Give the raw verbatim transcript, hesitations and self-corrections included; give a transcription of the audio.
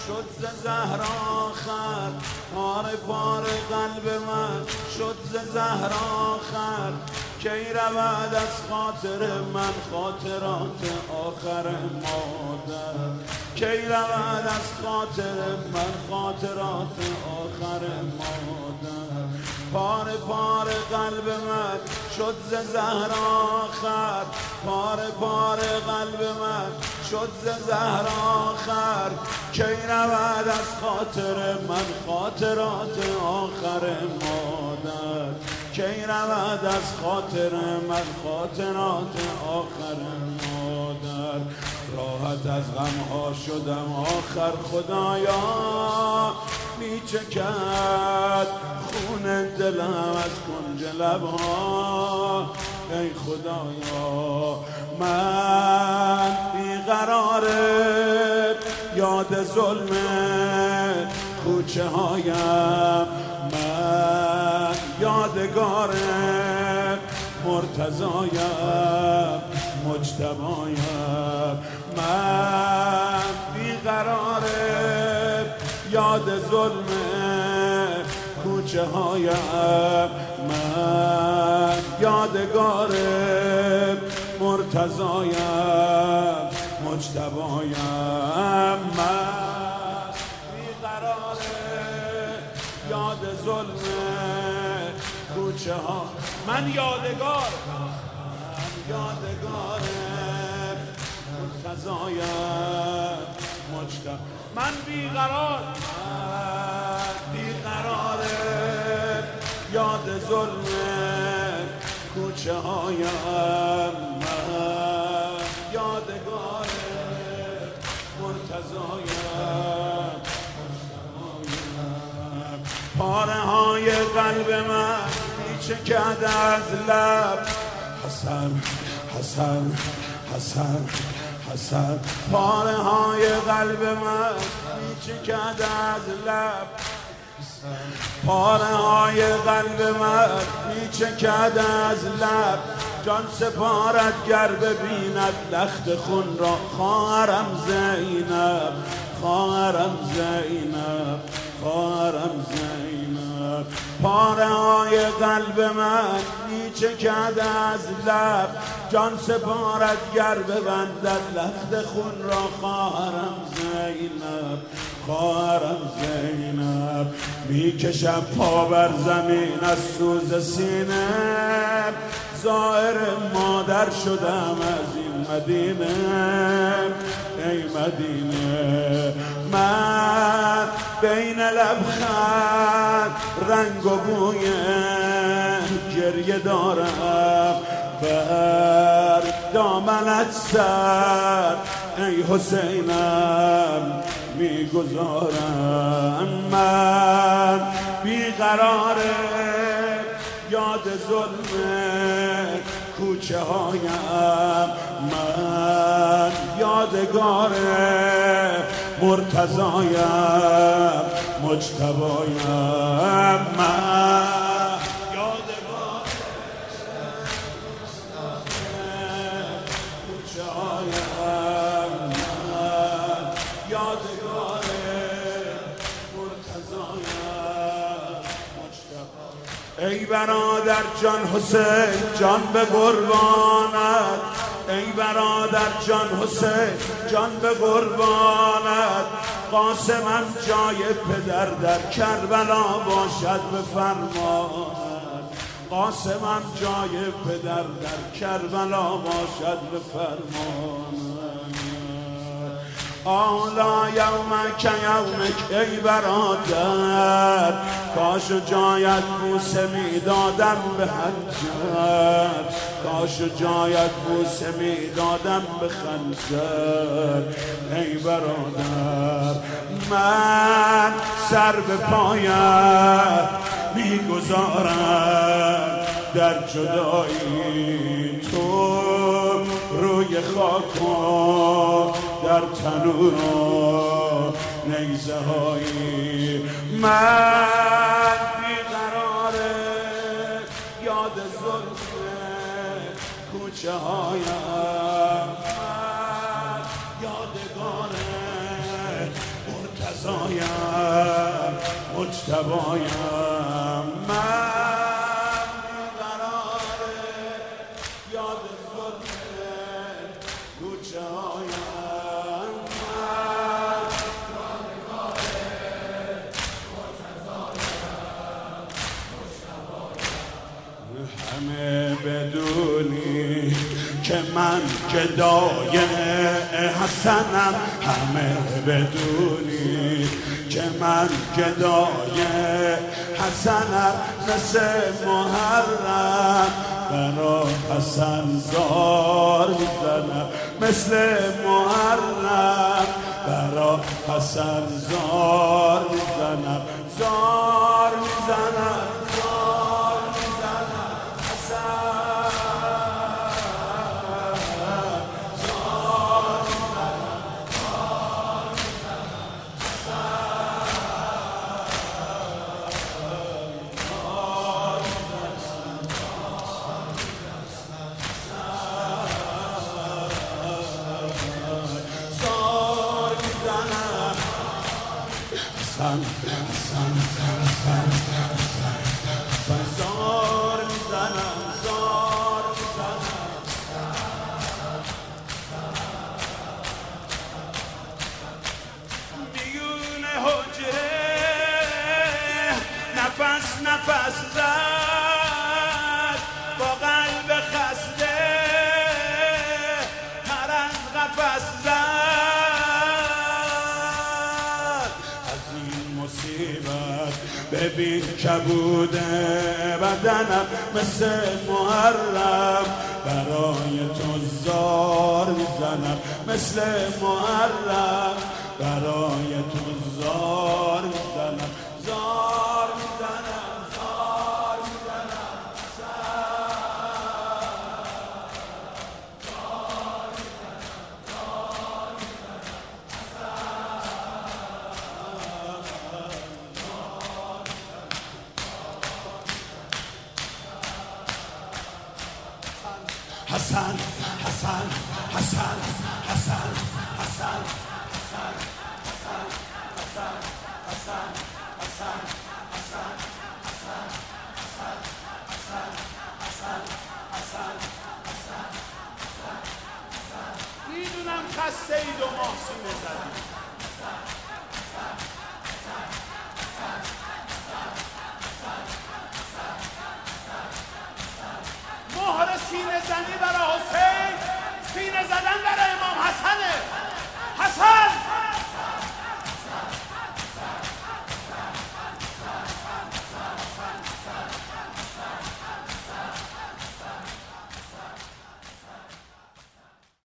شد ز زهرا خر، پاره پاره قلب من شد ز زهرا خر. کی رود از خاطر من خاطرات آخر مادر، کی رود از خاطر من خاطرات آخر مادر. پاره پاره قلب من شد ز زهرا خر، پاره پاره قلب من شد ز زهرا خر. کی رود از خاطر من خاطرات آخر مادر، کی رود از خاطر من خاطرات آخر مادر. راحت از غمها شدم آخر خدایا، میچکد خون دلم از کنج لبها. ای خدایا من بیقراره، یاد ظلم کوچه هایم، من یادگار مرتضایم مجتبایم. من بیقراره، یاد ظلم کوچه هایم، من یادگار مرتضایم مجتبایم. من بیقراره، یاد ظلم کوچه ها، من یادگار، من یادگار مرتضایم مجتبا. من بیقرار، من بیقراره، یاد ظلم کوچه هایم، من یادگار مرتضایم. پاره های قلب من میچکد از لب، حسن حسن حسن حسن. پاره های قلب من میچکد از لب، پاره های قلب من میچکد از لب. جان سپارد گر ببیند لخت خون را خواهرم زینب، خواهرم زینب، خواهرم زینب. پاره های قلب من میچکد از لب، جان سپارد گر ببندد لخت خون را خواهرم زینب، خواهرم زینب. میکشم پا بر زمین از سوز سینه، ظاهر مادر شدم از این مدینه. ای مدینه من بین لبخند رنگ و بوی گریه دارم، بر دامنت سر ای حسینم میگذارم. من بیقراره، یاد ظلم کوچه هایم، من یادگار مرتضایم مجتبایم. من یادگار کوچه هایم، من یادگار مرتضایم مجتبایم. ای برادر جان حسین جان به قربانت، ای برادر جان حسین جان به قربانت. قاسمم جای پدر در کربلا باشد به فرمانت، قاسمم جای پدر در کربلا باشد به فرمانت. آلا یومک یومک ای برادر، کاش و جایت بوسه میدادم به حنجر، کاش و جایت بوسه میدادم به خنجر. ای برادر من سر به پایت میگذارم، در جدایی تو روی خاک و در تنور و نیزه هایی. من بیقراره، یاد ظلم کوچه هایم، من یادگار مرتضی رضایم مجتبایم من بیقراره یاد ظلم کوچه هایم من همه بدونی که من گدای حسنم همه بدونی که من گدای حسنم مثل محرم برا حسن زار میزنم مثل محرم برا حسن زار میزنم زار میزنم زار میزنم حسن Sun, sun, sun, sun, sun, zor mizanam, zor mizanam. Biyune hocre, nefes nefes zad, ba qalb khaste, har az qafas zad. مصیبت ببین کبود بدنم مثل محرم برای تو زار میزنم مثل محرم برای تو زار میزنم زار میزنم زار میزنم Hassan, Hassan, Hassan, Hassan, Hassan, Hassan, Hassan, Hassan, Hassan, Hassan, Hassan, Hassan, Hassan, Hassan, Hassan, Hassan, Hassan, Hassan. میدونم خسته اید و محسن بزنید